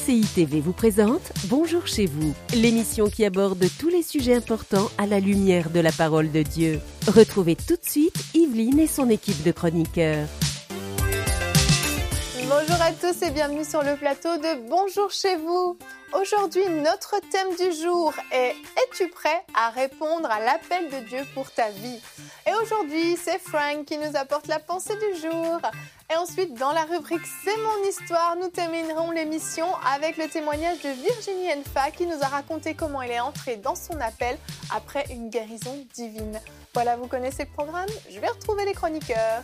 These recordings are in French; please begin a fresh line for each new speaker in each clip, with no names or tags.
CCI TV vous présente Bonjour chez vous, l'émission qui aborde tous les sujets importants à la lumière de la parole de Dieu. Retrouvez tout de suite Yveline et son équipe de chroniqueurs.
Bonjour à tous et bienvenue sur le plateau de Bonjour chez vous. Aujourd'hui, notre thème du jour est « Es-tu prêt à répondre à l'appel de Dieu pour ta vie ?» Et aujourd'hui, c'est Frank qui nous apporte la pensée du jour. Et ensuite, dans la rubrique « C'est mon histoire », nous terminerons l'émission avec le témoignage de Virginie Enfa qui nous a raconté comment elle est entrée dans son appel après une guérison divine. Voilà, vous connaissez le programme ? Je vais retrouver les chroniqueurs.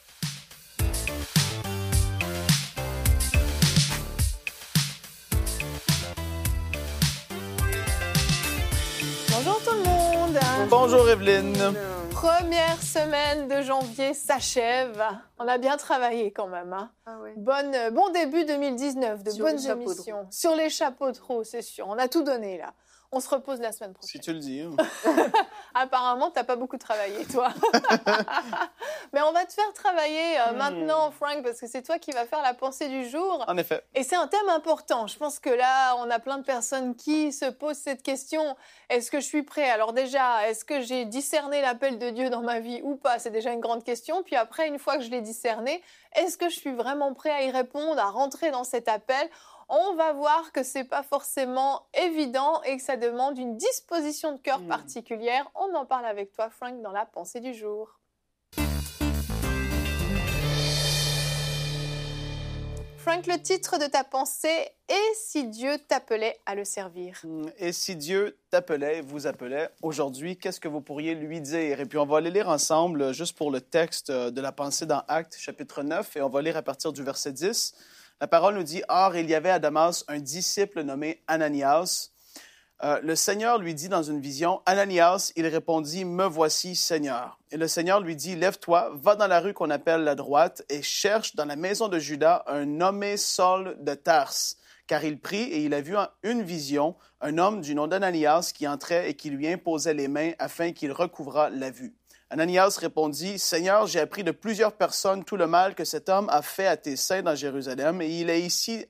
Bonjour tout le monde.
Bonjour Evelyne.
Première semaine de janvier s'achève. On a bien travaillé quand même. Hein.
Ah ouais.
Bon début 2019, de
Sur
bonnes
les chapeaux de
émissions. Sur les chapeaux de roue, c'est sûr. On a tout donné là. On se repose la semaine prochaine.
Si tu le dis.
Apparemment, t'as pas beaucoup travaillé, toi. Mais on va te faire travailler maintenant, Frank, parce que c'est toi qui vas faire la pensée du jour.
En effet.
Et c'est un thème important. Je pense que là, on a plein de personnes qui se posent cette question. Est-ce que je suis prêt ? Alors déjà, est-ce que j'ai discerné l'appel de Dieu dans ma vie ou pas ? C'est déjà une grande question. Puis après, une fois que je l'ai discerné, est-ce que je suis vraiment prêt à y répondre, à rentrer dans cet appel ? On va voir que c'est pas forcément évident et que ça demande une disposition de cœur particulière. On en parle avec toi, Frank, dans la pensée du jour. Frank, le titre de ta pensée « Et si Dieu t'appelait à le servir ?»
Et si Dieu t'appelait, vous appelait, aujourd'hui, qu'est-ce que vous pourriez lui dire? Et puis on va aller lire ensemble, juste pour le texte de la pensée dans Actes, chapitre 9, et on va lire à partir du verset 10. La parole nous dit « Or, il y avait à Damas un disciple nommé Ananias. Le Seigneur lui dit dans une vision, « Ananias, il répondit, « Me voici, Seigneur. » Et le Seigneur lui dit, « Lève-toi, va dans la rue qu'on appelle la droite et cherche dans la maison de Judas un nommé Saul de Tarse. » Car il prit et il a vu en une vision un homme du nom d'Ananias qui entrait et qui lui imposait les mains afin qu'il recouvrât la vue. Ananias répondit, « Seigneur, j'ai appris de plusieurs personnes tout le mal que cet homme a fait à tes saints dans Jérusalem, et il a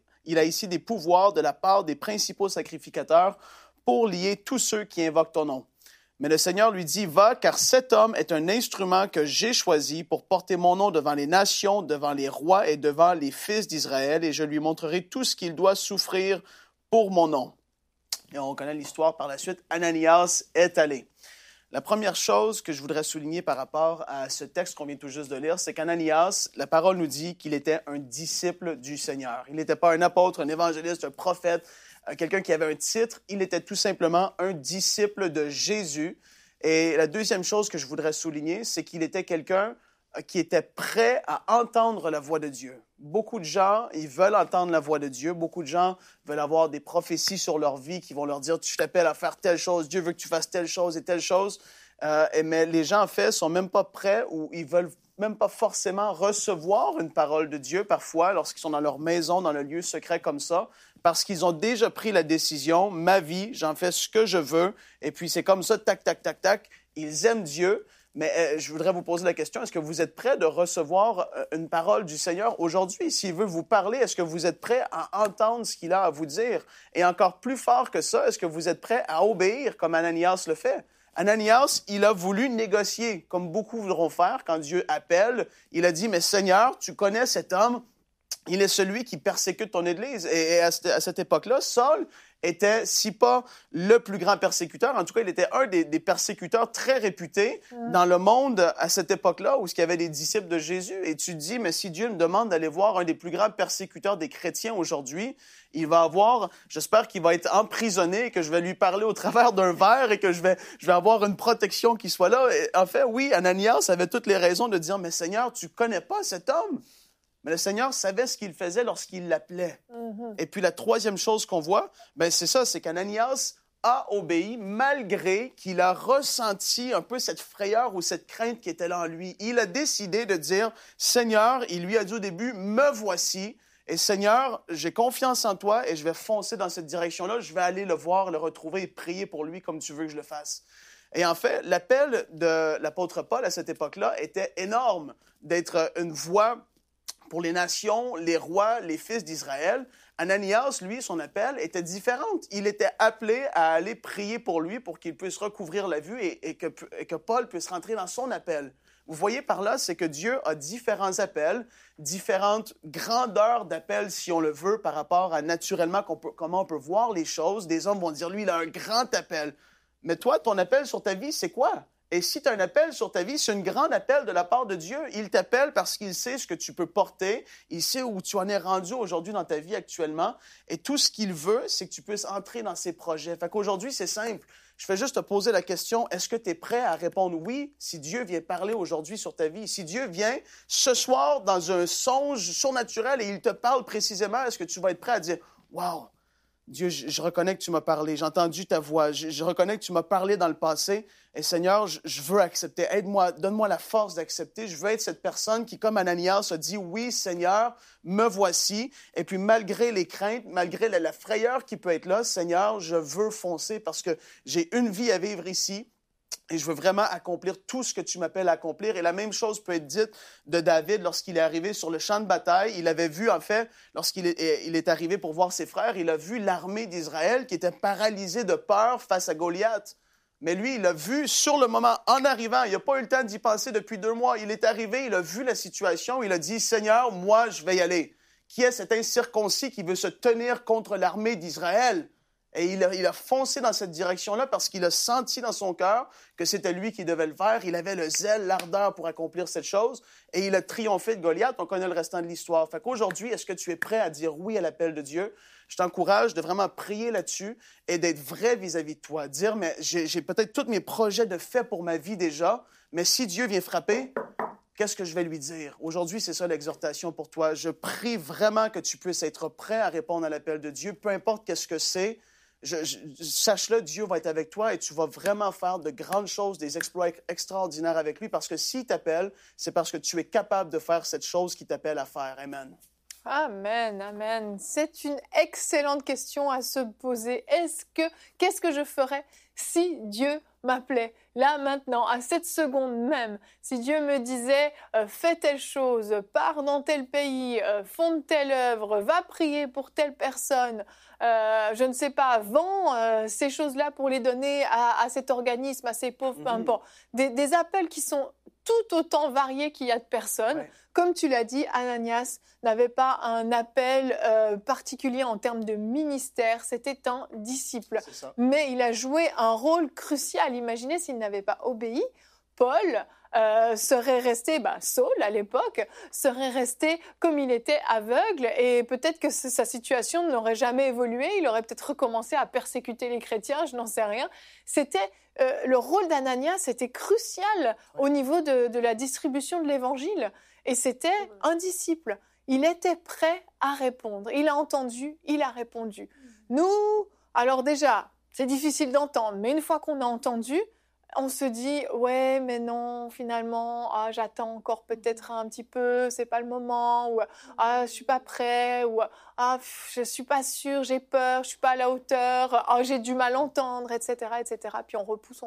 ici des pouvoirs de la part des principaux sacrificateurs pour lier tous ceux qui invoquent ton nom. » Mais le Seigneur lui dit, « Va, car cet homme est un instrument que j'ai choisi pour porter mon nom devant les nations, devant les rois et devant les fils d'Israël, et je lui montrerai tout ce qu'il doit souffrir pour mon nom. » Et on connaît l'histoire par la suite. Ananias est allé. La première chose que je voudrais souligner par rapport à ce texte qu'on vient tout juste de lire, c'est qu'Ananias, la parole nous dit qu'il était un disciple du Seigneur. Il n'était pas un apôtre, un évangéliste, un prophète, quelqu'un qui avait un titre. Il était tout simplement un disciple de Jésus. Et la deuxième chose que je voudrais souligner, c'est qu'il était quelqu'un qui était prêt à entendre la voix de Dieu. Beaucoup de gens, ils veulent entendre la voix de Dieu. Beaucoup de gens veulent avoir des prophéties sur leur vie qui vont leur dire « Tu t'appelles à faire telle chose, Dieu veut que tu fasses telle chose et telle chose. » Mais les gens, en fait, sont même pas prêts ou ils veulent même pas forcément recevoir une parole de Dieu parfois lorsqu'ils sont dans leur maison, dans le lieu secret comme ça, parce qu'ils ont déjà pris la décision « Ma vie, j'en fais ce que je veux. » Et puis c'est comme ça, tac, tac, tac, tac. Ils aiment Dieu. Mais je voudrais vous poser la question, est-ce que vous êtes prêt de recevoir une parole du Seigneur aujourd'hui? S'il veut vous parler, est-ce que vous êtes prêt à entendre ce qu'il a à vous dire? Et encore plus fort que ça, est-ce que vous êtes prêt à obéir comme Ananias le fait? Ananias, il a voulu négocier, comme beaucoup voudront faire quand Dieu appelle. Il a dit, « Mais Seigneur, tu connais cet homme, il est celui qui persécute ton Église. » Et à cette époque-là, Saul était, si pas le plus grand persécuteur, en tout cas, il était un des persécuteurs très réputés dans le monde à cette époque-là, où il y avait des disciples de Jésus. Et tu te dis, mais si Dieu me demande d'aller voir un des plus grands persécuteurs des chrétiens aujourd'hui, j'espère qu'il va être emprisonné, que je vais lui parler au travers d'un verre et que je vais avoir une protection qui soit là. Et en fait, oui, Ananias avait toutes les raisons de dire, mais Seigneur, tu connais pas cet homme. Mais le Seigneur savait ce qu'il faisait lorsqu'il l'appelait. Et puis la troisième chose qu'on voit, c'est ça, c'est qu'Ananias a obéi malgré qu'il a ressenti un peu cette frayeur ou cette crainte qui était là en lui. Il a décidé de dire, Seigneur, il lui a dit au début, me voici. Et Seigneur, j'ai confiance en toi et je vais foncer dans cette direction-là. Je vais aller le voir, le retrouver et prier pour lui comme tu veux que je le fasse. Et en fait, l'appel de l'apôtre Paul à cette époque-là était énorme, d'être une voix pour les nations, les rois, les fils d'Israël. Ananias, lui, son appel était différent. Il était appelé à aller prier pour lui pour qu'il puisse recouvrir la vue et que Paul puisse rentrer dans son appel. Vous voyez par là, c'est que Dieu a différents appels, différentes grandeurs d'appels, si on le veut, par rapport à naturellement comment on peut voir les choses. Des hommes vont dire, lui, il a un grand appel. Mais toi, ton appel sur ta vie, c'est quoi? Et si tu as un appel sur ta vie, c'est un grand appel de la part de Dieu. Il t'appelle parce qu'il sait ce que tu peux porter. Il sait où tu en es rendu aujourd'hui dans ta vie actuellement. Et tout ce qu'il veut, c'est que tu puisses entrer dans ses projets. Fait qu'aujourd'hui, c'est simple. Je vais juste te poser la question, est-ce que tu es prêt à répondre oui si Dieu vient parler aujourd'hui sur ta vie? Si Dieu vient ce soir dans un songe surnaturel et il te parle précisément, est-ce que tu vas être prêt à dire « Wow! » Dieu, je reconnais que tu m'as parlé, j'ai entendu ta voix, je reconnais que tu m'as parlé dans le passé. Et Seigneur, je veux accepter. Aide-moi, donne-moi la force d'accepter. Je veux être cette personne qui, comme Ananias, a dit « Oui, Seigneur, me voici. » Et puis, malgré les craintes, malgré la frayeur qui peut être là, Seigneur, je veux foncer parce que j'ai une vie à vivre ici. Et je veux vraiment accomplir tout ce que tu m'appelles à accomplir. Et la même chose peut être dite de David lorsqu'il est arrivé sur le champ de bataille. Il avait vu, en fait, lorsqu'il est arrivé pour voir ses frères, il a vu l'armée d'Israël qui était paralysée de peur face à Goliath. Mais lui, il l'a vu sur le moment, en arrivant. Il n'a pas eu le temps d'y penser depuis 2 mois. Il est arrivé, il a vu la situation. Il a dit, « Seigneur, moi, je vais y aller. » Qui est cet incirconcis qui veut se tenir contre l'armée d'Israël? Et il a foncé dans cette direction-là parce qu'il a senti dans son cœur que c'était lui qui devait le faire. Il avait le zèle, l'ardeur pour accomplir cette chose. Et il a triomphé de Goliath. On connaît le restant de l'histoire. Fait qu'aujourd'hui, est-ce que tu es prêt à dire oui à l'appel de Dieu? Je t'encourage de vraiment prier là-dessus et d'être vrai vis-à-vis de toi. Dire, mais j'ai peut-être tous mes projets de fait pour ma vie déjà, mais si Dieu vient frapper, qu'est-ce que je vais lui dire? Aujourd'hui, c'est ça l'exhortation pour toi. Je prie vraiment que tu puisses être prêt à répondre à l'appel de Dieu, peu importe qu'est-ce que c'est. Sache-le, Dieu va être avec toi et tu vas vraiment faire de grandes choses, des exploits extraordinaires avec lui parce que s'il t'appelle, c'est parce que tu es capable de faire cette chose qu'il t'appelle à faire. Amen.
Amen, amen. C'est une excellente question à se poser. Qu'est-ce que je ferais si Dieu m'appelait là, maintenant, à cette seconde même? Si Dieu me disait fais telle chose, pars dans tel pays, fonde telle œuvre, va prier pour telle personne, je ne sais pas, vends ces choses-là pour les donner à cet organisme, à ces pauvres, peu importe. Des appels qui sont tout autant variés qu'il y a de personnes. Ouais. Comme tu l'as dit, Ananias n'avait pas un appel particulier en termes de ministère, c'était un disciple. Mais il a joué un rôle crucial. Imaginez s'il n'avait pas obéi, Paul serait resté, Saul à l'époque, serait resté comme il était aveugle et peut-être que sa situation n'aurait jamais évolué, il aurait peut-être recommencé à persécuter les chrétiens, je n'en sais rien. C'était le rôle d'Ananias était crucial au niveau de la distribution de l'évangile et c'était un disciple. Il était prêt à répondre. Il a entendu, il a répondu. Nous, alors déjà, c'est difficile d'entendre, mais une fois qu'on a entendu, on se dit « ouais, mais non, finalement, j'attends encore peut-être un petit peu, c'est pas le moment » ou « je suis pas prêt » ou « je suis pas sûre, j'ai peur, je suis pas à la hauteur, j'ai du mal à entendre », etc., etc. Puis on repousse.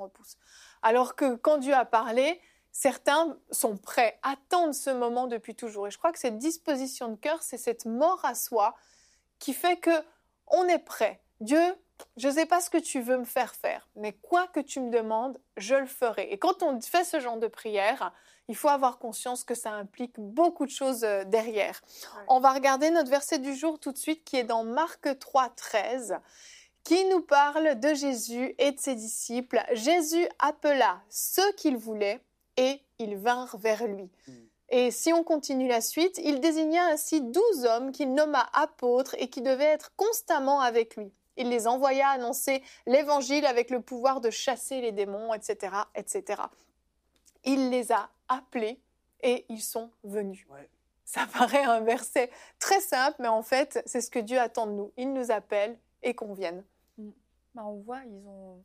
Alors que quand Dieu a parlé, certains sont prêts, attendent ce moment depuis toujours. Et je crois que cette disposition de cœur, c'est cette mort à soi qui fait qu'on est prêt. Dieu, je ne sais pas ce que tu veux me faire faire, mais quoi que tu me demandes, je le ferai. Et quand on fait ce genre de prière, il faut avoir conscience que ça implique beaucoup de choses derrière. Ouais. On va regarder notre verset du jour tout de suite qui est dans Marc 3, 13, qui nous parle de Jésus et de ses disciples. Jésus appela ceux qu'il voulait et ils vinrent vers lui. Et si on continue la suite, il désigna ainsi 12 hommes qu'il nomma apôtres et qui devaient être constamment avec lui. Il les envoya annoncer l'évangile avec le pouvoir de chasser les démons, etc., etc. Il les a appelés et ils sont venus. Ouais. Ça paraît un verset très simple, mais en fait, c'est ce que Dieu attend de nous. Il nous appelle et qu'on vienne.
On voit, ils ont...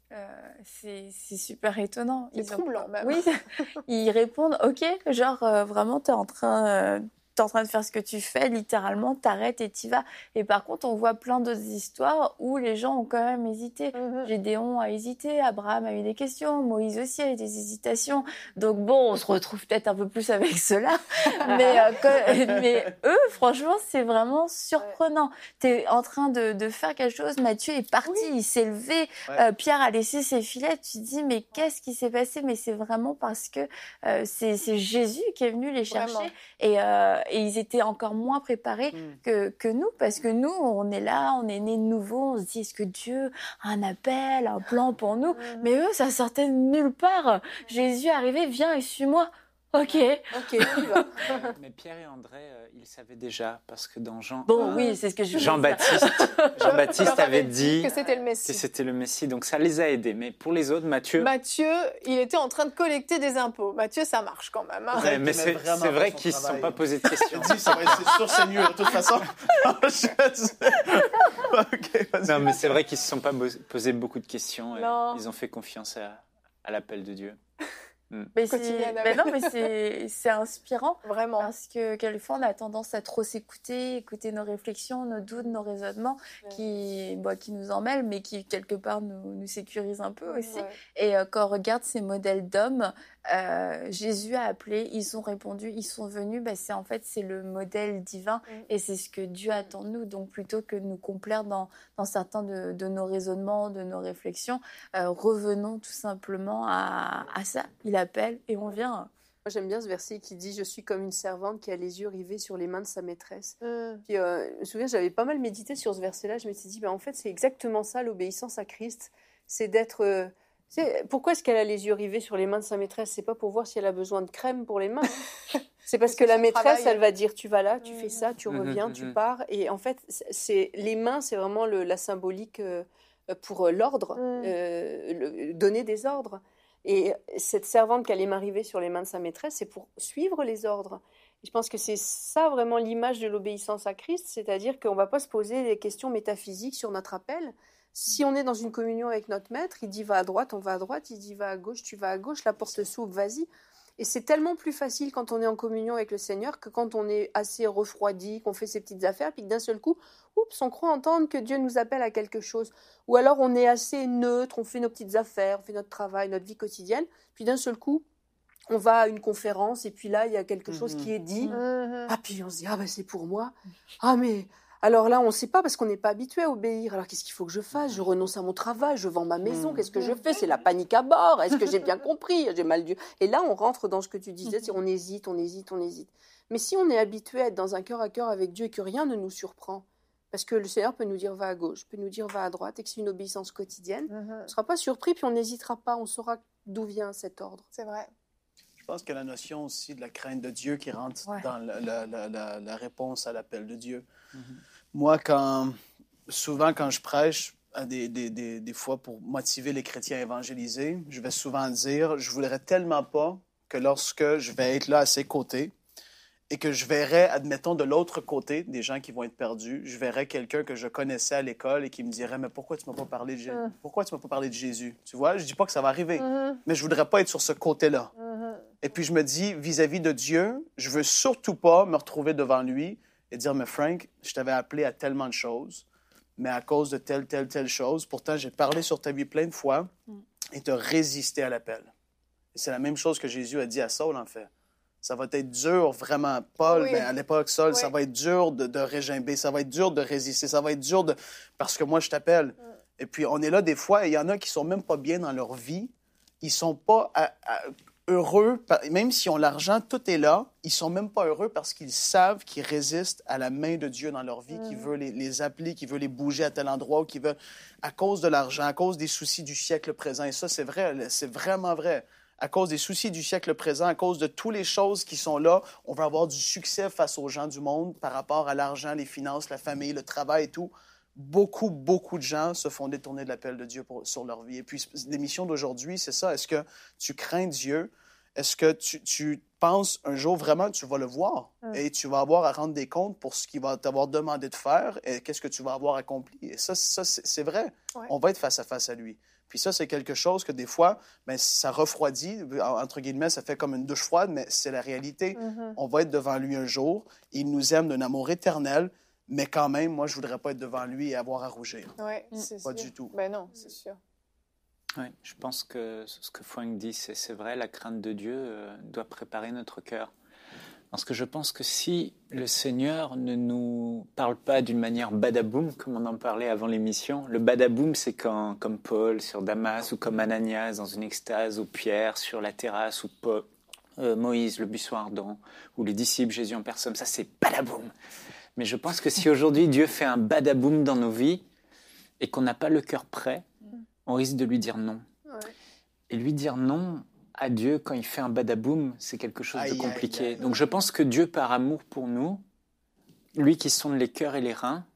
c'est super étonnant.
C'est troublant même.
Oui, ils répondent, ok, genre vraiment t'es en train t'es en train de faire ce que tu fais, littéralement, t'arrêtes et t'y vas. Et par contre, on voit plein d'autres histoires où les gens ont quand même hésité. Gédéon a hésité, Abraham a eu des questions, Moïse aussi a eu des hésitations. Donc bon, on se retrouve peut-être un peu plus avec ceux-là. mais eux, franchement, c'est vraiment surprenant. T'es en train de faire quelque chose, Matthieu est parti, il s'est levé, Pierre a laissé ses filets. Tu te dis, mais qu'est-ce qui s'est passé? Mais c'est vraiment parce que c'est Jésus qui est venu les chercher. Et ils étaient encore moins préparés que nous, parce que nous, on est là, on est nés de nouveau, on se dit, est-ce que Dieu a un appel, un plan pour nous? Mais eux, ça sortait de nulle part. Jésus arrivait, viens et suis-moi. Ok, on y va.
Mais Pierre et André, ils savaient déjà, parce que dans Jean...
Oui, c'est ce que je
Jean-Baptiste avait dit
que c'était le Messie.
Donc ça les a aidés. Mais pour les autres, Matthieu,
il était en train de collecter des impôts. Matthieu, ça marche quand même. Hein.
mais c'est vrai qu'ils ne se sont pas posé de questions.
C'est sûr, c'est mieux, de toute façon.
Non, mais c'est vrai qu'ils ne se sont pas posé beaucoup de questions. Ils ont fait confiance à l'appel de Dieu.
Mais c'est inspirant,
vraiment,
parce que quelquefois on a tendance à trop écouter nos réflexions, nos doutes, nos raisonnements qui nous emmêlent, mais qui quelque part nous sécurisent un peu aussi. Et quand on regarde ces modèles d'hommes, Jésus a appelé, ils ont répondu, ils sont venus. C'est le modèle divin et c'est ce que Dieu attend de nous. Donc plutôt que de nous complaire dans certains de nos raisonnements, de nos réflexions, revenons tout simplement à ça. Il appelle et on vient.
Moi, j'aime bien ce verset qui dit « Je suis comme une servante qui a les yeux rivés sur les mains de sa maîtresse ». Puis, je me souviens, j'avais pas mal médité sur ce verset-là. Je m'étais dit, en fait, c'est exactement ça, l'obéissance à Christ. C'est d'être... pourquoi est-ce qu'elle a les yeux rivés sur les mains de sa maîtresse? C'est pas pour voir si elle a besoin de crème pour les mains. C'est parce que la maîtresse, elle va dire « Tu vas là, tu fais ça, tu reviens, tu pars ». Et en fait, les mains, c'est vraiment la symbolique pour l'ordre, donner des ordres. Et cette servante qui allait m'arriver sur les mains de sa maîtresse, c'est pour suivre les ordres. Et je pense que c'est ça vraiment l'image de l'obéissance à Christ, c'est-à-dire qu'on ne va pas se poser des questions métaphysiques sur notre appel. Si on est dans une communion avec notre maître, il dit va à droite, on va à droite, il dit va à gauche, tu vas à gauche, la porte s'ouvre, vas-y. Et c'est tellement plus facile quand on est en communion avec le Seigneur que quand on est assez refroidi, qu'on fait ses petites affaires, puis que d'un seul coup, on croit entendre que Dieu nous appelle à quelque chose. Ou alors on est assez neutre, on fait nos petites affaires, on fait notre travail, notre vie quotidienne, puis d'un seul coup, on va à une conférence et puis là, il y a quelque chose qui est dit. Ah, puis on se dit, c'est pour moi. Ah, mais... Alors là, on ne sait pas parce qu'on n'est pas habitué à obéir. Alors qu'est-ce qu'il faut que je fasse? Je renonce à mon travail, je vends ma maison, qu'est-ce que je fais? C'est la panique à bord. Est-ce que j'ai bien compris? J'ai mal dû. Et là, on rentre dans ce que tu disais, c'est on hésite. Mais si on est habitué à être dans un cœur à cœur avec Dieu et que rien ne nous surprend, parce que le Seigneur peut nous dire va à gauche, peut nous dire va à droite, et que c'est une obéissance quotidienne, on ne sera pas surpris, puis on n'hésitera pas, on saura d'où vient cet ordre.
C'est vrai.
Je pense qu'il y a la notion aussi de la crainte de Dieu qui rentre dans la réponse à l'appel de Dieu. Moi, souvent quand je prêche, des fois pour motiver les chrétiens à évangéliser, je vais souvent dire, je ne voudrais tellement pas que lorsque je vais être là à ses côtés et que je verrai, admettons, de l'autre côté, des gens qui vont être perdus, je verrai quelqu'un que je connaissais à l'école et qui me dirait « Mais pourquoi tu ne m'as pas parlé de Jésus? Pourquoi tu m'as pas parlé de Jésus? » Tu vois, je ne dis pas que ça va arriver, mais je ne voudrais pas être sur ce côté-là. Et puis je me dis, vis-à-vis de Dieu, je ne veux surtout pas me retrouver devant lui et dire « Mais Frank, je t'avais appelé à tellement de choses, mais à cause de telle chose, pourtant j'ai parlé sur ta vie plein de fois et tu as résisté à l'appel. » Et c'est la même chose que Jésus a dit à Saul, en fait. Ça va être dur, vraiment, Paul, mais à l'époque, Saul, ça va être dur de régimber, ça va être dur de résister, ça va être dur parce que moi, je t'appelle. Et puis, on est là des fois, et il y en a qui sont même pas bien dans leur vie. Ils sont pas heureux, même s'ils ont l'argent, tout est là. Ils sont même pas heureux parce qu'ils savent qu'ils résistent à la main de Dieu dans leur vie, qui veut les appeler, qui veut les bouger à tel endroit, ou qui veut, à cause de l'argent, à cause des soucis du siècle présent. Et ça, c'est vrai, c'est vraiment vrai. À cause des soucis du siècle présent, à cause de toutes les choses qui sont là, on va avoir du succès face aux gens du monde par rapport à l'argent, les finances, la famille, le travail et tout. Beaucoup de gens se font détourner de l'appel de Dieu sur leur vie. Et puis, l'émission d'aujourd'hui, c'est ça. Est-ce que tu crains Dieu? Est-ce que tu penses un jour vraiment que tu vas le voir et tu vas avoir à rendre des comptes pour ce qu'il va t'avoir demandé de faire et qu'est-ce que tu vas avoir accompli? Et ça c'est vrai. Ouais. On va être face à lui. Puis ça, c'est quelque chose que des fois, ben, ça refroidit, entre guillemets, ça fait comme une douche froide, mais c'est la réalité. On va être devant lui un jour, il nous aime d'un amour éternel, mais quand même, moi, je ne voudrais pas être devant lui et avoir à rougir.
Oui, c'est
pas
sûr.
du tout.
Ben non, c'est sûr.
Oui, je pense que ce que Frank dit, c'est vrai, la crainte de Dieu doit préparer notre cœur. Parce que je pense que si le Seigneur ne nous parle pas d'une manière badaboum, comme on en parlait avant l'émission, le badaboum, c'est quand, comme Paul sur Damas, ou comme Ananias dans une extase, ou Pierre sur la terrasse, ou Moïse, le buisson ardent, ou les disciples, Jésus en personne, ça c'est badaboum. Mais je pense que si aujourd'hui Dieu fait un badaboum dans nos vies, et qu'on n'a pas le cœur prêt, on risque de lui dire non. Ouais. Et lui dire non à Dieu quand il fait un badaboum, c'est quelque chose de compliqué. Donc je pense que Dieu, par amour pour nous, lui qui sonde les cœurs et les reins,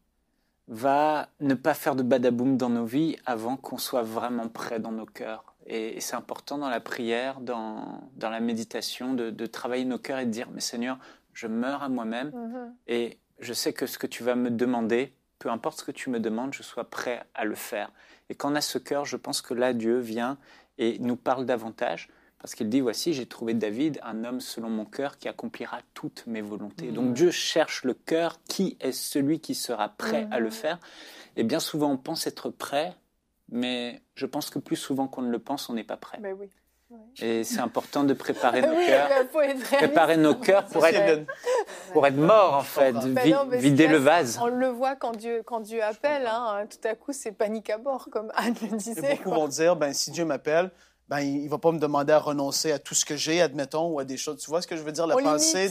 va ne pas faire de badaboum dans nos vies avant qu'on soit vraiment prêt dans nos cœurs. Et c'est important dans la prière, dans la méditation, de travailler nos cœurs et de dire « Mais Seigneur, je meurs à moi-même et je sais que ce que tu vas me demander, peu importe ce que tu me demandes, je sois prêt à le faire. » Et quand on a ce cœur, je pense que là, Dieu vient et nous parle davantage. Parce qu'il dit, voici, j'ai trouvé David, un homme selon mon cœur qui accomplira toutes mes volontés. Donc Dieu cherche le cœur, qui est celui qui sera prêt à le faire. Et bien souvent, on pense être prêt, mais je pense que plus souvent qu'on ne le pense, on n'est pas prêt.
Mais oui.
Et c'est important de préparer nos cœurs. Préparer nos cœurs pour être morts, en fait, vider le vase.
On le voit quand Dieu appelle, hein, tout à coup, c'est panique à bord, comme Anne le disait.
Et beaucoup vont dire, ben, si Dieu m'appelle, ben, il ne va pas me demander à renoncer à tout ce que j'ai, admettons, ou à des choses. Tu vois ce que je veux dire? La pensée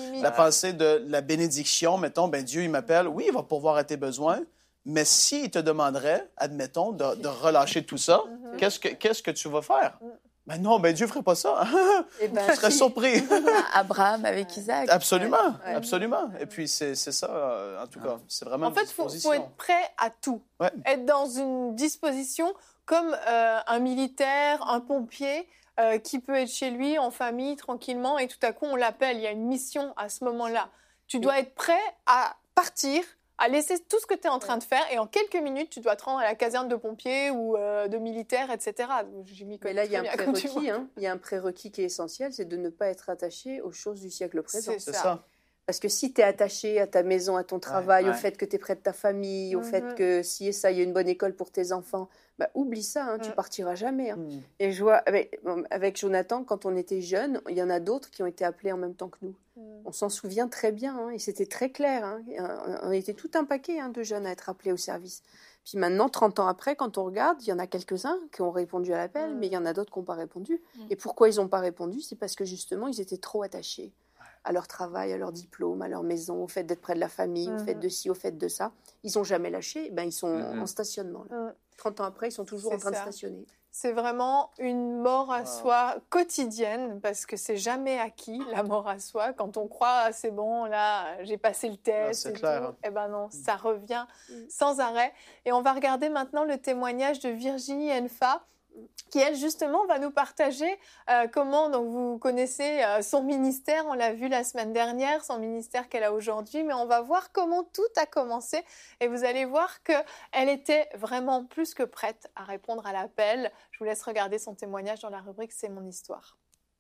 de la bénédiction, mettons, ben, Dieu, il m'appelle, oui, il va pourvoir à tes besoins, mais s'il te demanderait, admettons, de relâcher tout ça, qu'est-ce que tu vas faire? Ben non, ben Dieu ne ferait pas ça. Je serais surpris.
Abraham avec Isaac.
Absolument, absolument. Et puis, c'est ça, en tout cas. C'est vraiment
en fait, il faut être prêt à tout. Ouais. Être dans une disposition comme un militaire, un pompier qui peut être chez lui, en famille, tranquillement, et tout à coup, on l'appelle. Il y a une mission à ce moment-là. Tu dois être prêt à partir, à laisser tout ce que tu es en train de faire, et en quelques minutes, tu dois te rendre à la caserne de pompiers ou de militaires, etc.
Mais là, il y a un prérequis. Il y a un prérequis qui est essentiel, c'est de ne pas être attaché aux choses du siècle présent.
C'est ça.
Parce que si tu es attaché à ta maison, à ton travail, au fait que tu es près de ta famille, au fait que si et ça, il y a une bonne école pour tes enfants, bah, oublie ça, tu partiras jamais. Et je vois, avec Jonathan, quand on était jeunes, il y en a d'autres qui ont été appelés en même temps que nous. On s'en souvient très bien, et c'était très clair. On était tout un paquet de jeunes à être appelés au service. Puis maintenant, 30 ans après, quand on regarde, il y en a quelques-uns qui ont répondu à l'appel, mais il y en a d'autres qui n'ont pas répondu. Et pourquoi ils n'ont pas répondu? C'est parce que justement, ils étaient trop attachés à leur travail, à leur diplôme, à leur maison, au fait d'être près de la famille, au fait de ci, au fait de ça. Ils n'ont jamais lâché, ils sont en stationnement. Là. 30 ans après, ils sont toujours en train de stationner.
C'est vraiment une mort à soi quotidienne, parce que c'est jamais acquis, la mort à soi. Quand on croit, c'est bon, là, j'ai passé le test,
c'est clair.
Eh ben non, ça revient sans arrêt. Et on va regarder maintenant le témoignage de Virginie Enfa, qui, elle, justement, va nous partager comment, donc vous connaissez son ministère, on l'a vu la semaine dernière, son ministère qu'elle a aujourd'hui, mais on va voir comment tout a commencé, et vous allez voir qu'elle était vraiment plus que prête à répondre à l'appel. Je vous laisse regarder son témoignage dans la rubrique « C'est mon histoire ».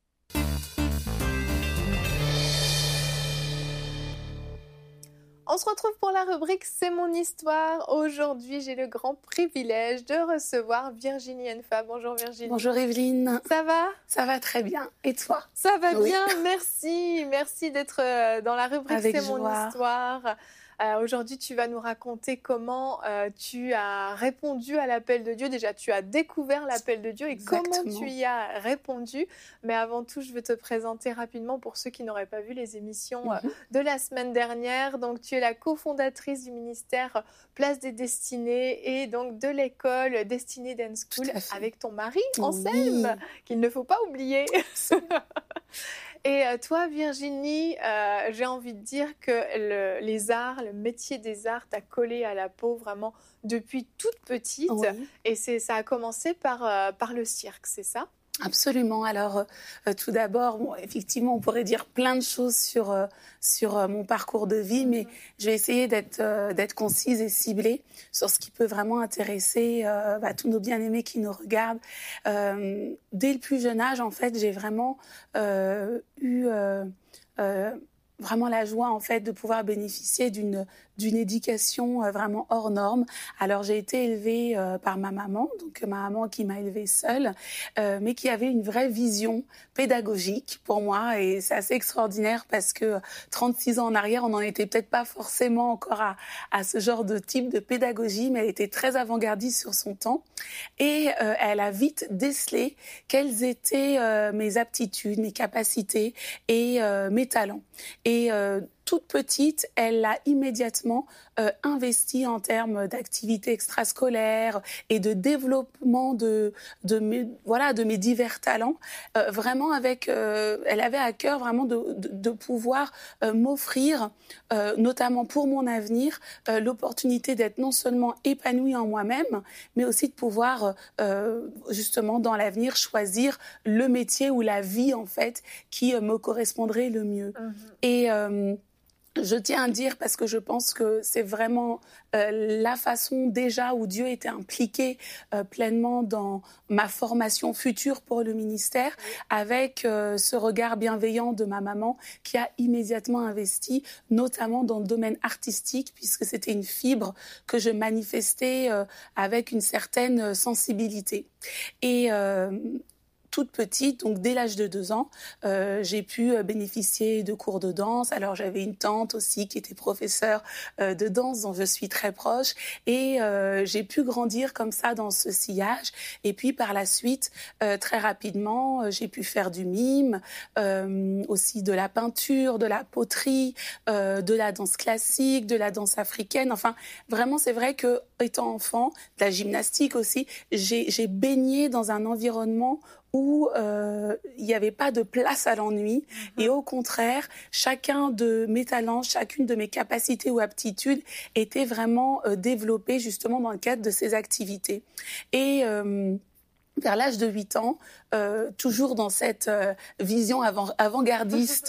On se retrouve pour la rubrique « C'est mon histoire ». Aujourd'hui, j'ai le grand privilège de recevoir Virginie Enfa. Bonjour Virginie.
Bonjour Evelyne.
Ça va?
Ça va très bien. Et toi?
Ça va bien, merci. Merci d'être dans la rubrique « C'est mon histoire ». Aujourd'hui, tu vas nous raconter comment tu as répondu à l'appel de Dieu. Déjà, tu as découvert l'appel de Dieu et comment tu y as répondu. Mais avant tout, je veux te présenter rapidement pour ceux qui n'auraient pas vu les émissions de la semaine dernière. Donc, tu es la cofondatrice du ministère Place des Destinées et donc de l'école Destinée Dance School avec ton mari, Anselme, qu'il ne faut pas oublier. Et toi, Virginie, j'ai envie de dire que les arts, le métier des arts t'a collé à la peau vraiment depuis toute petite. Oui. Et ça a commencé par le cirque, c'est ça?
Absolument. Alors, tout d'abord, bon, effectivement, on pourrait dire plein de choses sur mon parcours de vie, mais je vais essayer d'être concise et ciblée sur ce qui peut vraiment intéresser tous nos bien-aimés qui nous regardent. Dès le plus jeune âge, en fait, j'ai vraiment eu vraiment la joie en fait de pouvoir bénéficier d'une éducation vraiment hors norme. Alors j'ai été élevée par ma maman, donc ma maman qui m'a élevée seule, mais qui avait une vraie vision pédagogique pour moi, et c'est assez extraordinaire parce que 36 ans en arrière, on n'en était peut-être pas forcément encore à ce genre de type de pédagogie, mais elle était très avant-gardiste sur son temps, et elle a vite décelé quelles étaient mes aptitudes, mes capacités et mes talents. Et toute petite, elle a immédiatement investi en termes d'activités extrascolaires et de développement de mes divers talents. Vraiment elle avait à cœur vraiment de pouvoir m'offrir, notamment pour mon avenir, l'opportunité d'être non seulement épanouie en moi-même, mais aussi de pouvoir justement dans l'avenir choisir le métier ou la vie en fait qui me correspondrait le mieux. Et je tiens à le dire parce que je pense que c'est vraiment la façon déjà où Dieu était impliqué pleinement dans ma formation future pour le ministère, avec ce regard bienveillant de ma maman qui a immédiatement investi, notamment dans le domaine artistique, puisque c'était une fibre que je manifestais avec une certaine sensibilité. Et toute petite, donc dès l'âge de 2 ans, j'ai pu bénéficier de cours de danse. Alors j'avais une tante aussi qui était professeure de danse dont je suis très proche, et j'ai pu grandir comme ça dans ce sillage. Et puis par la suite, très rapidement, j'ai pu faire du mime, aussi de la peinture, de la poterie, de la danse classique, de la danse africaine. Enfin, vraiment, c'est vrai que étant enfant, de la gymnastique aussi, j'ai baigné dans un environnement où il n'y avait pas de place à l'ennui, et au contraire, chacun de mes talents, chacune de mes capacités ou aptitudes était vraiment développée justement dans le cadre de ces activités. Et vers l'âge de 8 ans, toujours dans cette vision avant-gardiste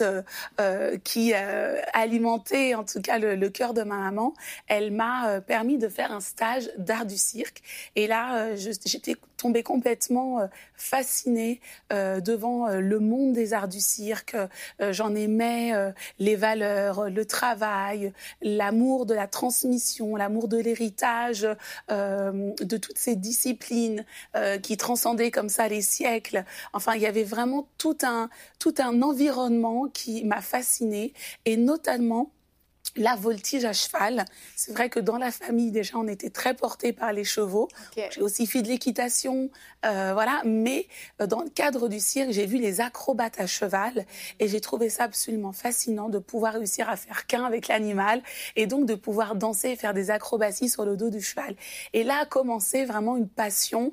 qui alimentait en tout cas le cœur de ma maman, elle m'a permis de faire un stage d'art du cirque. Et là, j'étais tombée complètement fascinée devant le monde des arts du cirque. J'en aimais les valeurs, le travail, l'amour de la transmission, l'amour de l'héritage, de toutes ces disciplines qui transcendaient comme ça les siècles. Enfin, il y avait vraiment tout un environnement qui m'a fascinée, et notamment la voltige à cheval. C'est vrai que dans la famille, déjà, on était très portés par les chevaux. Okay. J'ai aussi fait de l'équitation, voilà. Mais dans le cadre du cirque, j'ai vu les acrobates à cheval, et j'ai trouvé ça absolument fascinant de pouvoir réussir à faire qu'un avec l'animal, et donc de pouvoir danser et faire des acrobaties sur le dos du cheval. Et là a commencé vraiment une passion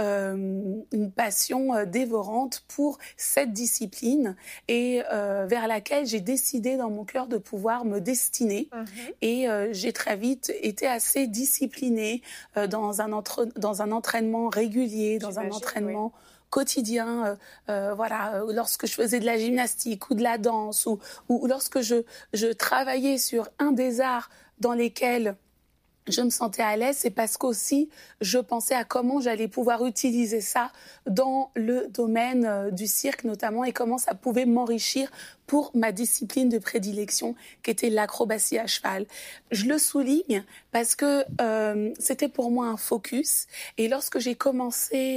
dévorante pour cette discipline, et vers laquelle j'ai décidé dans mon cœur de pouvoir me destiner. Et j'ai très vite été assez disciplinée dans un entraînement régulier, dans un entraînement quotidien, voilà, lorsque je faisais de la gymnastique ou de la danse, ou lorsque je travaillais sur un des arts dans lesquels je me sentais à l'aise, c'est parce qu'aussi je pensais à comment j'allais pouvoir utiliser ça dans le domaine du cirque notamment, et comment ça pouvait m'enrichir pour ma discipline de prédilection qui était l'acrobatie à cheval. Je le souligne parce que c'était pour moi un focus, et lorsque j'ai commencé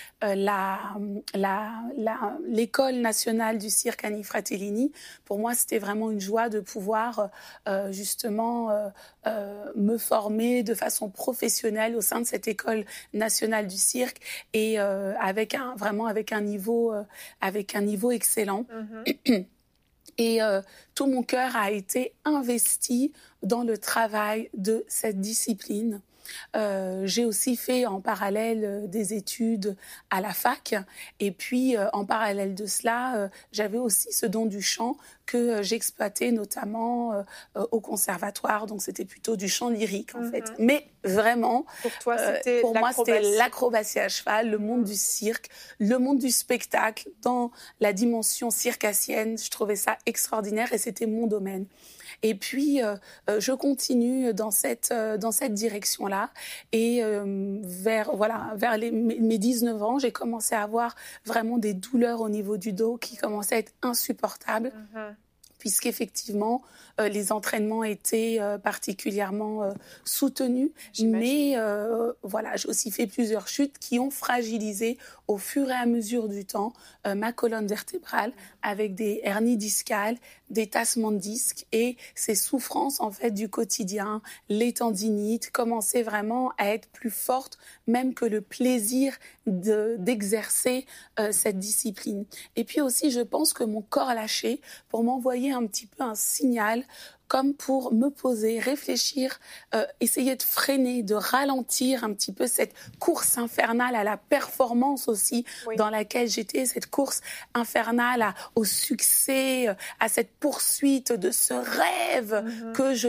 l'école nationale du cirque Annie Fratellini, pour moi c'était vraiment une joie de pouvoir justement me former de façon professionnelle au sein de cette école nationale du cirque, et avec un niveau excellent. Et tout mon cœur a été investi dans le travail de cette discipline. J'ai aussi fait en parallèle des études à la fac, et puis en parallèle de cela, j'avais aussi ce don du chant que j'exploitais notamment au conservatoire. Donc, c'était plutôt du chant lyrique, en fait. Mais vraiment,
pour toi, c'était
pour moi, c'était l'acrobatie à cheval, le monde du cirque, le monde du spectacle, dans la dimension circassienne. Je trouvais ça extraordinaire et c'était mon domaine. Et puis, je continue dans cette direction-là. Et vers mes 19 ans, j'ai commencé à avoir vraiment des douleurs au niveau du dos qui commençaient à être insupportables. Puisqu'effectivement, les entraînements étaient particulièrement soutenus. Mais j'ai aussi fait plusieurs chutes qui ont fragilisé au fur et à mesure du temps ma colonne vertébrale avec des hernies discales, des tassements de disques et ces souffrances en fait du quotidien, les tendinites commençaient vraiment à être plus fortes même que le plaisir d'exercer cette discipline. Et puis aussi, je pense que mon corps lâchait pour m'envoyer un petit peu un signal comme pour me poser, réfléchir, essayer de freiner, de ralentir un petit peu cette course infernale à la performance aussi dans laquelle j'étais, cette course infernale au succès, à cette poursuite de ce rêve que je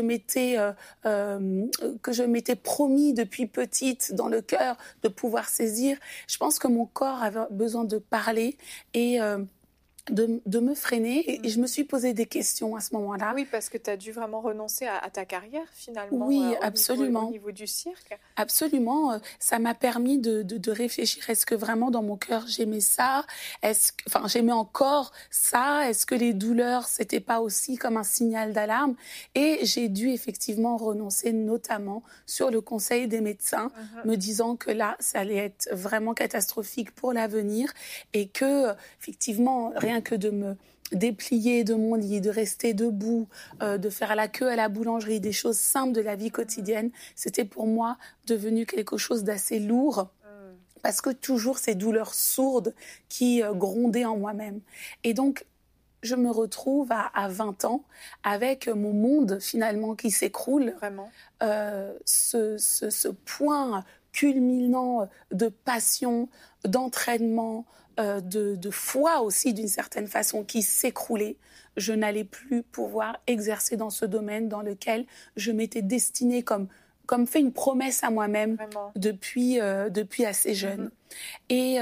m'étais promis depuis petite dans le cœur de pouvoir saisir. Je pense que mon corps avait besoin de parler et de me freiner et je me suis posé des questions à ce moment-là.
Oui, parce que tu as dû vraiment renoncer à ta carrière finalement.
Oui, absolument.
Au niveau du cirque.
Absolument. Ça m'a permis de réfléchir. Est-ce que vraiment dans mon cœur j'aimais ça ? J'aimais encore ça ? Est-ce que les douleurs, c'était pas aussi comme un signal d'alarme ? Et j'ai dû effectivement renoncer, notamment sur le conseil des médecins, me disant que là, ça allait être vraiment catastrophique pour l'avenir et que, effectivement, rien que de me déplier de mon lit, de rester debout, de faire la queue à la boulangerie, des choses simples de la vie quotidienne, c'était pour moi devenu quelque chose d'assez lourd. Parce que toujours ces douleurs sourdes qui grondaient en moi-même. Et donc, je me retrouve à 20 ans avec mon monde finalement qui s'écroule.
Vraiment.
Ce point culminant de passion, d'entraînement, de foi aussi d'une certaine façon qui s'écroulait. Je n'allais plus pouvoir exercer dans ce domaine dans lequel je m'étais destinée comme fait une promesse à moi-même depuis assez jeune. Et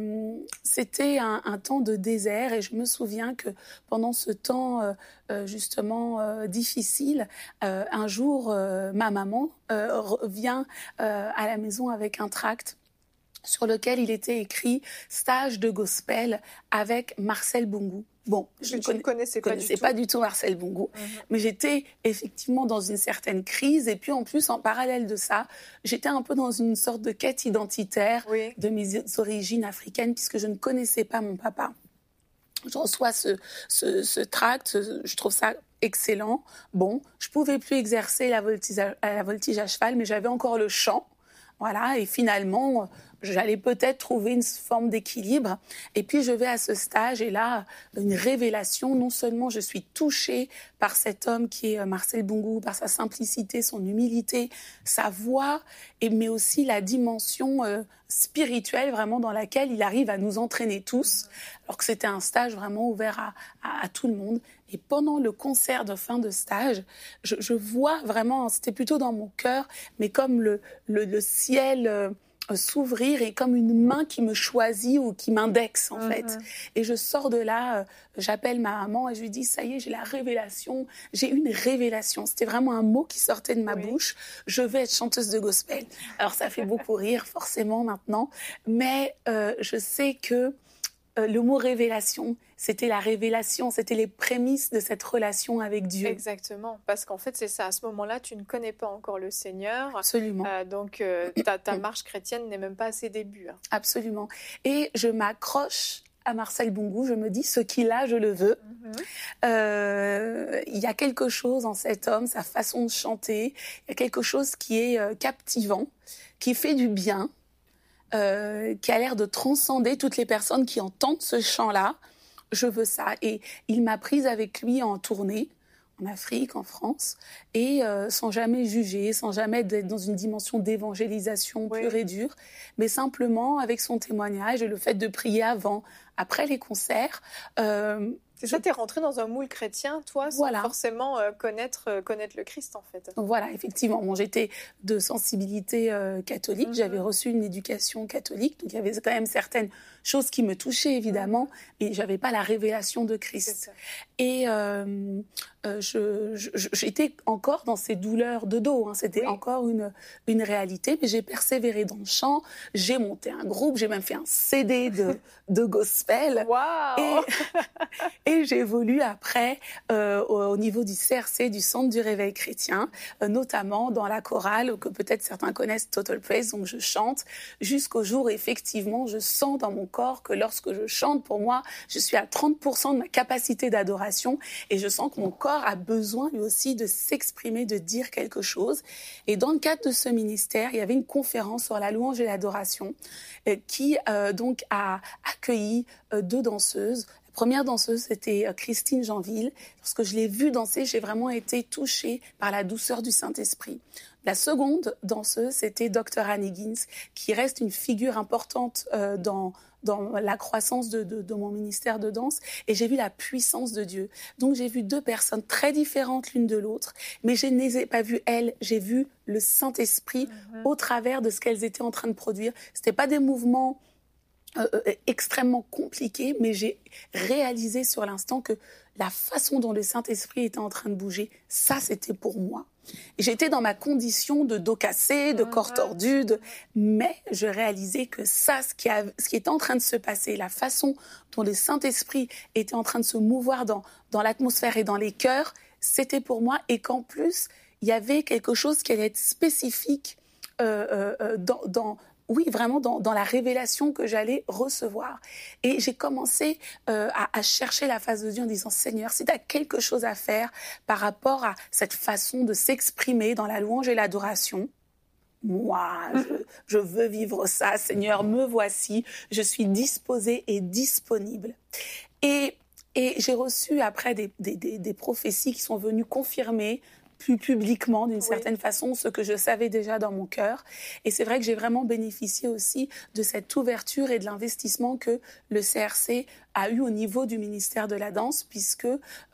c'était un temps de désert et je me souviens que pendant ce temps justement difficile, un jour ma maman vient à la maison avec un tract sur lequel il était écrit « Stage de gospel avec Marcel Bungu ». Bon, je ne connaissais pas du tout Marcel Bungu, mais j'étais effectivement dans une certaine crise. Et puis en plus, en parallèle de ça, j'étais un peu dans une sorte de quête identitaire de mes origines africaines, puisque je ne connaissais pas mon papa. Je reçois ce tract, je trouve ça excellent. Bon, je ne pouvais plus exercer la voltige à cheval, mais j'avais encore le chant. Voilà, et finalement, j'allais peut-être trouver une forme d'équilibre. Et puis, je vais à ce stage et là, une révélation. Non seulement je suis touchée par cet homme qui est Marcel Bungu, par sa simplicité, son humilité, sa voix, mais aussi la dimension spirituelle vraiment dans laquelle il arrive à nous entraîner tous, alors que c'était un stage vraiment ouvert à tout le monde. Et pendant le concert de fin de stage, je vois vraiment, c'était plutôt dans mon cœur, mais comme le ciel s'ouvrir et comme une main qui me choisit ou qui m'indexe en fait. Et je sors de là, j'appelle ma maman et je lui dis ça y est, j'ai la révélation, j'ai une révélation. C'était vraiment un mot qui sortait de ma bouche. Je vais être chanteuse de gospel. Alors ça fait beaucoup rire forcément maintenant, mais je sais que le mot révélation, c'était la révélation, c'était les prémices de cette relation avec Dieu.
Exactement, parce qu'en fait, c'est ça. À ce moment-là, tu ne connais pas encore le Seigneur.
Absolument.
Donc, ta marche chrétienne n'est même pas à ses débuts. Hein.
Absolument. Et je m'accroche à Marcel Bungu, je me dis, ce qu'il a, je le veux. Il y a quelque chose en cet homme, sa façon de chanter, il y a quelque chose qui est captivant, qui fait du bien, qui a l'air de transcender toutes les personnes qui entendent ce chant-là. Je veux ça. Et il m'a prise avec lui en tournée, en Afrique, en France, et sans jamais juger, sans jamais être dans une dimension d'évangélisation pure et dure, mais simplement avec son témoignage et le fait de prier avant, après les concerts.
C'est ça, tu es rentrée dans un moule chrétien, toi, sans forcément connaître le Christ, en fait.
Voilà, effectivement. Bon, j'étais de sensibilité catholique, j'avais reçu une éducation catholique, donc il y avait quand même certaines choses qui me touchaient, évidemment, mais je n'avais pas la révélation de Christ. Et j'étais encore dans ces douleurs de dos, c'était encore une réalité, mais j'ai persévéré dans le chant, j'ai monté un groupe, j'ai même fait un CD de gospel.
Wow.
Et j'évolue après au niveau du CRC, du Centre du Réveil Chrétien, notamment dans la chorale, que peut-être certains connaissent, Total Praise, donc je chante, jusqu'au jour où effectivement je sens dans mon corps que lorsque je chante, pour moi, je suis à 30% de ma capacité d'adoration et je sens que mon corps a besoin lui aussi de s'exprimer, de dire quelque chose. Et dans le cadre de ce ministère, il y avait une conférence sur la louange et l'adoration qui donc a accueilli 2 danseuses. La première danseuse, c'était Christine Janville. Lorsque je l'ai vue danser, j'ai vraiment été touchée par la douceur du Saint-Esprit. La seconde danseuse, c'était Dr. Anne Higgins, qui reste une figure importante dans la croissance de mon ministère de danse, et j'ai vu la puissance de Dieu. Donc j'ai vu 2 personnes très différentes l'une de l'autre, mais je ne les ai pas vues elles, j'ai vu le Saint-Esprit au travers de ce qu'elles étaient en train de produire. C'était pas des mouvements extrêmement compliqué, mais j'ai réalisé sur l'instant que la façon dont le Saint-Esprit était en train de bouger, ça, c'était pour moi. Et j'étais dans ma condition de dos cassé, de corps tordu, mais je réalisais que ça, ce qui était en train de se passer, la façon dont le Saint-Esprit était en train de se mouvoir dans l'atmosphère et dans les cœurs, c'était pour moi, et qu'en plus, il y avait quelque chose qui allait être spécifique vraiment dans la révélation que j'allais recevoir. Et j'ai commencé à chercher la face de Dieu en disant, Seigneur, si tu as quelque chose à faire par rapport à cette façon de s'exprimer dans la louange et l'adoration, moi, je veux vivre ça. Seigneur, me voici. Je suis disposée et disponible. Et j'ai reçu après des prophéties qui sont venues confirmer plus publiquement, d'une certaine façon, ce que je savais déjà dans mon cœur. Et c'est vrai que j'ai vraiment bénéficié aussi de cette ouverture et de l'investissement que le CRC a eu au niveau du ministère de la danse, puisque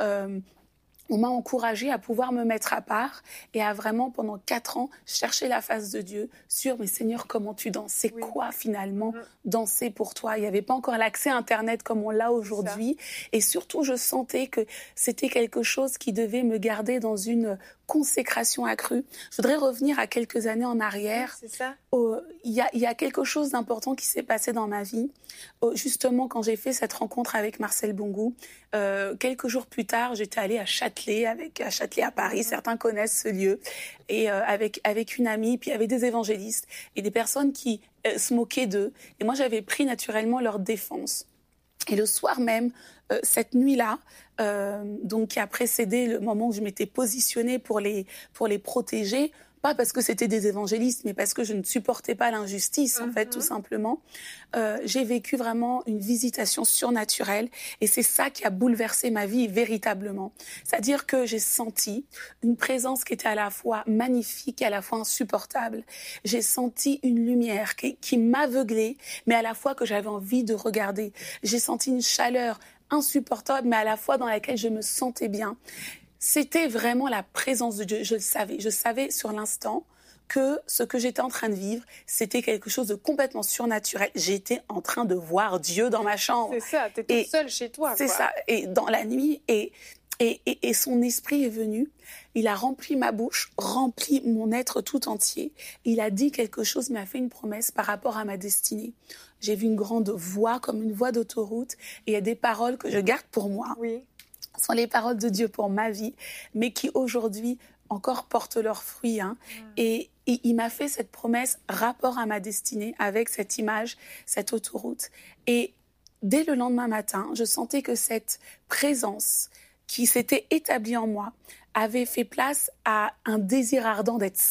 on m'a encouragée à pouvoir me mettre à part et à vraiment, pendant 4 ans, chercher la face de Dieu sur « Mais Seigneur, comment tu danses ? C'est quoi, finalement, danser pour toi ?» Il n'y avait pas encore l'accès à Internet comme on l'a aujourd'hui. Et surtout, je sentais que c'était quelque chose qui devait me garder dans une consécration accrue. Je voudrais revenir à quelques années en arrière.
C'est ça.
Il y a quelque chose d'important qui s'est passé dans ma vie. Justement, quand j'ai fait cette rencontre avec Marcel Bongou, quelques jours plus tard, j'étais allée à Châtelet à Paris. Certains connaissent ce lieu. Et avec une amie, puis il y avait des évangélistes et des personnes qui se moquaient d'eux. Et moi, j'avais pris naturellement leur défense. Et le soir même, cette nuit-là, donc qui a précédé le moment où je m'étais positionnée pour les protéger, pas parce que c'était des évangélistes, mais parce que je ne supportais pas l'injustice, en fait, tout simplement. J'ai vécu vraiment une visitation surnaturelle, et c'est ça qui a bouleversé ma vie véritablement. C'est-à-dire que j'ai senti une présence qui était à la fois magnifique et à la fois insupportable. J'ai senti une lumière qui m'aveuglait, mais à la fois que j'avais envie de regarder. J'ai senti une chaleur insupportable, mais à la fois dans laquelle je me sentais bien. C'était vraiment la présence de Dieu. Je savais sur l'instant que ce que j'étais en train de vivre, c'était quelque chose de complètement surnaturel. J'étais en train de voir Dieu dans ma chambre.
C'est ça, t'es toute seule chez toi.
C'est ça, et dans la nuit, et son esprit est venu, il a rempli ma bouche, rempli mon être tout entier. Il a dit quelque chose, m'a fait une promesse par rapport à ma destinée. J'ai vu une grande voix, comme une voix d'autoroute, et il y a des paroles que je garde pour moi.
Oui.
Ce sont les paroles de Dieu pour ma vie, mais qui aujourd'hui encore portent leurs fruits. Et il m'a fait cette promesse, rapport à ma destinée, avec cette image, cette autoroute. Et dès le lendemain matin, je sentais que cette présence qui s'était établie en moi avait fait place à un désir ardent d'être saint.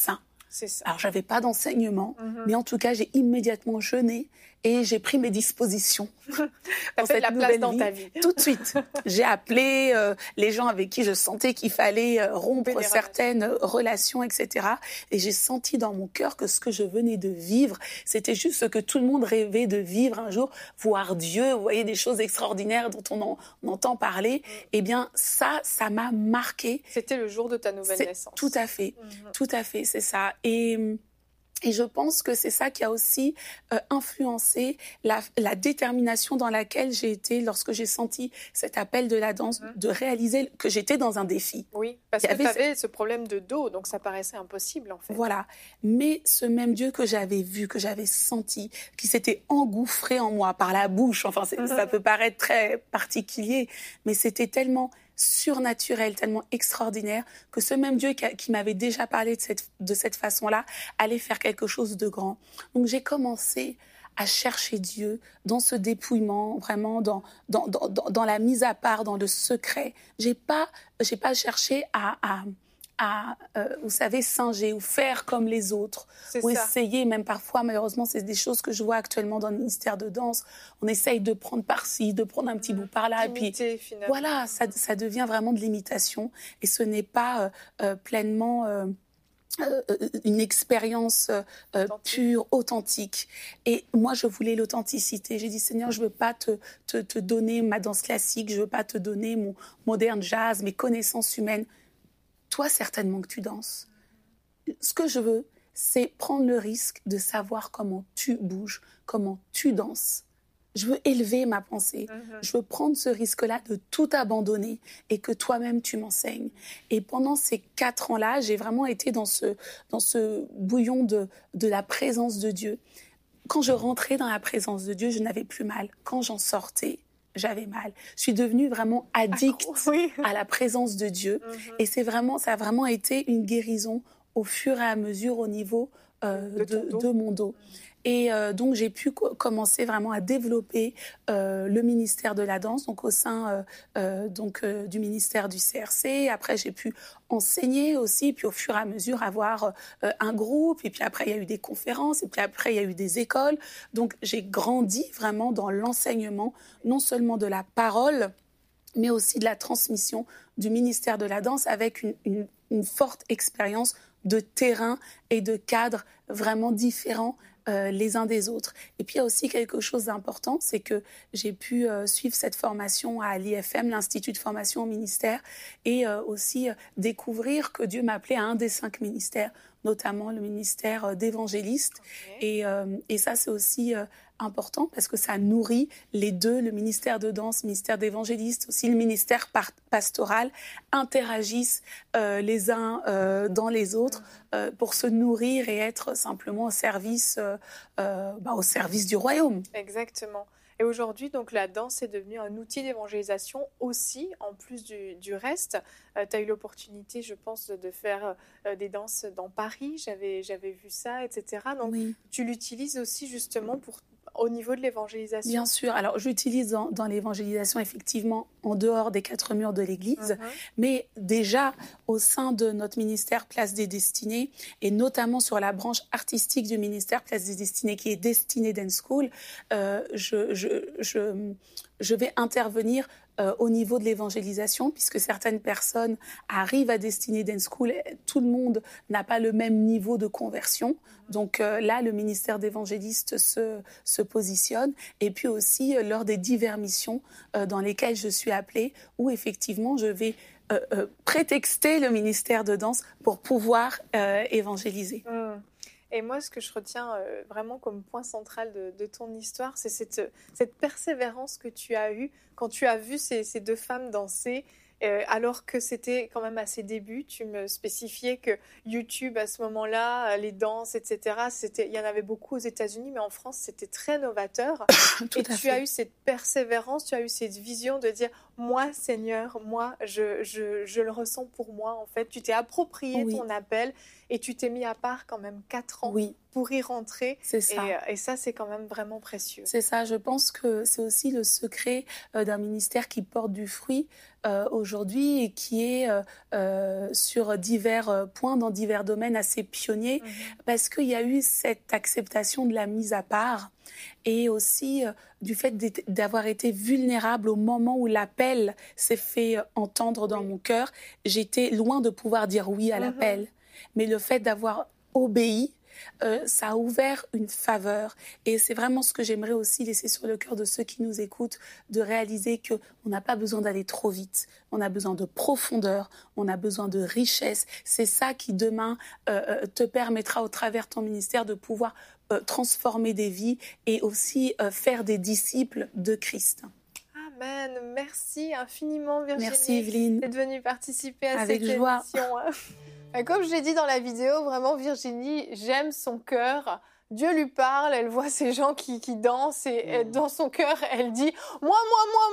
C'est ça.
Alors, j'avais pas d'enseignement, mais en tout cas, j'ai immédiatement jeûné et j'ai pris mes dispositions.
T'as fait de la place dans ta vie.
Tout de suite. J'ai appelé les gens avec qui je sentais qu'il fallait rompre certaines relations, etc. Et j'ai senti dans mon cœur que ce que je venais de vivre, c'était juste ce que tout le monde rêvait de vivre un jour, voir Dieu, vous voyez, des choses extraordinaires dont on entend parler. Eh bien, ça m'a marqué.
C'était le jour de ta nouvelle naissance.
Tout à fait, tout à fait, c'est ça. Et je pense que c'est ça qui a aussi influencé la détermination dans laquelle j'ai été lorsque j'ai senti cet appel de la danse, de réaliser que j'étais dans un défi.
Oui, parce que tu avais ce problème de dos, donc ça paraissait impossible en fait.
Voilà, mais ce même Dieu que j'avais vu, que j'avais senti, qui s'était engouffré en moi par la bouche, enfin ça peut paraître très particulier, mais c'était tellement surnaturel, tellement extraordinaire, que ce même Dieu qui m'avait déjà parlé de cette façon-là allait faire quelque chose de grand. Donc j'ai commencé à chercher Dieu dans ce dépouillement, vraiment dans la mise à part, dans le secret. J'ai pas cherché à vous savez, singer ou faire comme les autres, ou essayer, même parfois, malheureusement, c'est des choses que je vois actuellement dans le ministère de danse. On essaye de prendre par-ci, de prendre un petit bout par-là, et puis voilà, ça devient vraiment de l'imitation, et ce n'est pas pleinement une expérience pure, authentique. Et moi, je voulais l'authenticité. J'ai dit, Seigneur, je veux pas te donner ma danse classique, je veux pas te donner mon moderne jazz, mes connaissances humaines. Toi, certainement que tu danses. Ce que je veux, c'est prendre le risque de savoir comment tu bouges, comment tu danses. Je veux élever ma pensée. Je veux prendre ce risque-là de tout abandonner et que toi-même, tu m'enseignes. Et pendant ces 4 ans-là, j'ai vraiment été dans ce bouillon de la présence de Dieu. Quand je rentrais dans la présence de Dieu, je n'avais plus mal. Quand j'en sortais, j'avais mal. Je suis devenue vraiment addict à la présence de Dieu. Et ça a vraiment été une guérison au fur et à mesure au niveau de mon dos. Et donc, j'ai pu commencer vraiment à développer le ministère de la danse, donc au sein du ministère du CRC. Après, j'ai pu enseigner aussi, puis au fur et à mesure avoir un groupe. Et puis après, il y a eu des conférences. Et puis après, il y a eu des écoles. Donc, j'ai grandi vraiment dans l'enseignement, non seulement de la parole, mais aussi de la transmission du ministère de la danse avec une forte expérience de terrain et de cadres vraiment différents les uns des autres. Et puis il y a aussi quelque chose d'important, c'est que j'ai pu suivre cette formation à l'IFM, l'Institut de formation au ministère, et aussi découvrir que Dieu m'appelait à un des 5 ministères, notamment le ministère d'évangéliste. Et ça, c'est aussi important parce que ça nourrit les deux, le ministère de danse, le ministère d'évangéliste, aussi le ministère pastoral, interagissent les uns dans les autres pour se nourrir et être simplement au service du royaume.
Exactement. Et aujourd'hui, donc, la danse est devenue un outil d'évangélisation aussi, en plus du reste. Tu as eu l'opportunité, je pense, de faire des danses dans Paris. J'avais vu ça, etc. Donc, tu l'utilises aussi justement au niveau de l'évangélisation.
Bien sûr. Alors, j'utilise dans l'évangélisation, effectivement, en dehors des 4 murs de l'Église, mais déjà au sein de notre ministère Place des Destinées, et notamment sur la branche artistique du ministère Place des Destinées, qui est Destiny Dance School, je vais intervenir au niveau de l'évangélisation, puisque certaines personnes arrivent à Destiny Dance School, tout le monde n'a pas le même niveau de conversion. Donc là, le ministère d'évangéliste se positionne. Et puis aussi, lors des diverses missions dans lesquelles je suis appelée, où effectivement, je vais prétexter le ministère de danse pour pouvoir évangéliser.
Et moi, ce que je retiens vraiment comme point central de ton histoire, c'est cette persévérance que tu as eue quand tu as vu ces 2 femmes danser, alors que c'était quand même à ses débuts. Tu me spécifiais que YouTube, à ce moment-là, les danses, etc., il y en avait beaucoup aux États-Unis, mais en France, c'était très novateur. Et tu as eu cette persévérance, tu as eu cette vision de dire, moi, Seigneur, moi, je le ressens pour moi, en fait. Tu t'es approprié ton appel et tu t'es mis à part quand même 4 ans pour y rentrer.
C'est ça.
Et ça, c'est quand même vraiment précieux.
C'est ça. Je pense que c'est aussi le secret d'un ministère qui porte du fruit aujourd'hui et qui est sur divers points, dans divers domaines assez pionniers, parce qu'il y a eu cette acceptation de la mise à part et aussi du fait d'avoir été vulnérable au moment où l'appel s'est fait entendre dans mon cœur. J'étais loin de pouvoir dire oui à l'appel, mais le fait d'avoir obéi, ça a ouvert une faveur. Et c'est vraiment ce que j'aimerais aussi laisser sur le cœur de ceux qui nous écoutent, de réaliser qu'on n'a pas besoin d'aller trop vite. On a besoin de profondeur, on a besoin de richesse. C'est ça qui, demain, te permettra, au travers de ton ministère, de pouvoir transformer des vies et aussi faire des disciples de Christ.
Amen. Merci infiniment, Virginie.
Merci, Evelyne.
D'être venue participer à
Avec
cette
joie.
émission. Comme je l'ai dit dans la vidéo, vraiment, Virginie, j'aime son cœur. Dieu lui parle, elle voit ces gens qui dansent et dans son cœur, elle dit « Moi,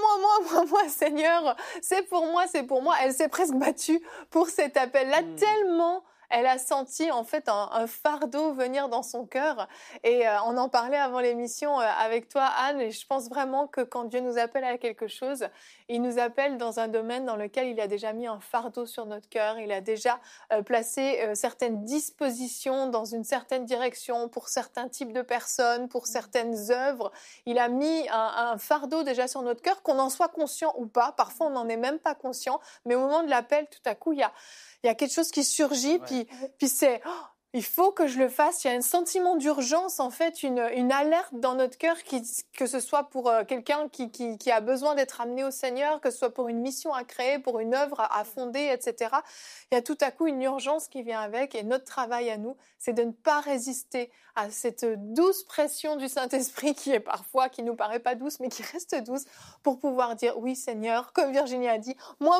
Seigneur, c'est pour moi, c'est pour moi. » Elle s'est presque battue pour cet appel-là, tellement elle a senti en fait un fardeau venir dans son cœur. Et on en parlait avant l'émission avec toi, Anne, et je pense vraiment que quand Dieu nous appelle à quelque chose, il nous appelle dans un domaine dans lequel il a déjà mis un fardeau sur notre cœur, il a déjà placé certaines dispositions dans une certaine direction pour certains types de personnes, pour certaines œuvres. Il a mis un fardeau déjà sur notre cœur, qu'on en soit conscient ou pas. Parfois, on n'en est même pas conscient, mais au moment de l'appel, tout à coup, il y a quelque chose qui surgit, puis c'est il faut que je le fasse. Il y a un sentiment d'urgence, en fait, une alerte dans notre cœur, que ce soit pour quelqu'un qui a besoin d'être amené au Seigneur, que ce soit pour une mission à créer, pour une œuvre à fonder, etc. Il y a tout à coup une urgence qui vient avec, et notre travail à nous, c'est de ne pas résister à cette douce pression du Saint-Esprit qui nous paraît pas douce, mais qui reste douce, pour pouvoir dire oui, Seigneur, comme Virginie a dit, moi,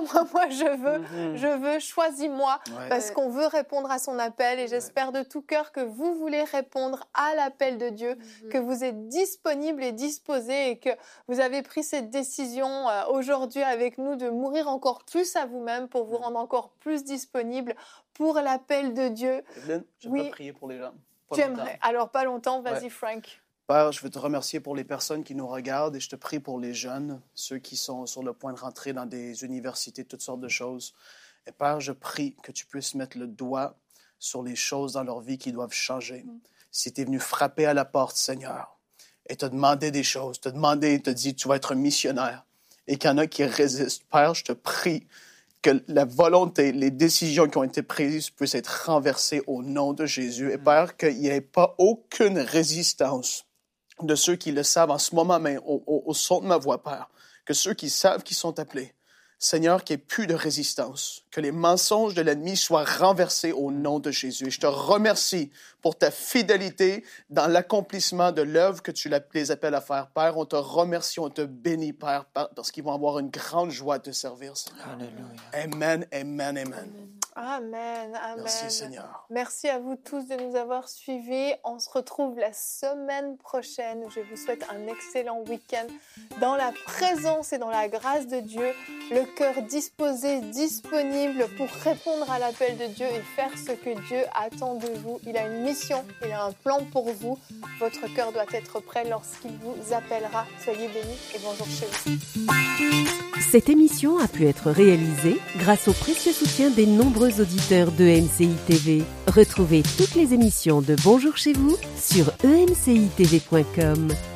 je veux, choisis-moi, parce qu'on veut répondre à son appel. Et j'espère de tout cœur que vous voulez répondre à l'appel de Dieu, que vous êtes disponible et disposé, et que vous avez pris cette décision aujourd'hui avec nous de mourir encore plus à vous-même pour vous rendre encore plus disponible pour l'appel de Dieu.
Evelyne, j'aimerais prier pour les gens.
Tu aimerais? Alors, pas longtemps, vas-y, Frank.
Père, je veux te remercier pour les personnes qui nous regardent et je te prie pour les jeunes, ceux qui sont sur le point de rentrer dans des universités, toutes sortes de choses. Et Père, je prie que tu puisses mettre le doigt sur les choses dans leur vie qui doivent changer. Si tu es venu frapper à la porte, Seigneur, et te demander des choses, te dit tu vas être un missionnaire, et qu'il y en a qui résistent, Père, je te prie que la volonté, les décisions qui ont été prises puissent être renversées au nom de Jésus. Et Père, qu'il n'y ait pas aucune résistance de ceux qui le savent en ce moment, mais au son de ma voix, Père, que ceux qui savent qu'ils sont appelés, Seigneur, qu'il n'y ait plus de résistance, que les mensonges de l'ennemi soient renversés au nom de Jésus. Et je te remercie pour ta fidélité dans l'accomplissement de l'œuvre que tu les appelles à faire. Père, on te remercie, on te bénit, Père, parce qu'ils vont avoir une grande joie de te servir, Seigneur.
Alléluia.
Amen, amen, amen.
Amen, amen.
Merci, Seigneur.
Merci à vous tous de nous avoir suivis. On se retrouve la semaine prochaine. Je vous souhaite un excellent week-end dans la présence et dans la grâce de Dieu. Le cœur disposé, disponible pour répondre à l'appel de Dieu et faire ce que Dieu attend de vous. Il a une mission, il a un plan pour vous. Votre cœur doit être prêt lorsqu'il vous appellera. Soyez bénis et bonjour chez vous.
Cette émission a pu être réalisée grâce au précieux soutien des nombreux auditeurs de MCI TV. Retrouvez toutes les émissions de Bonjour chez vous sur emcitv.com.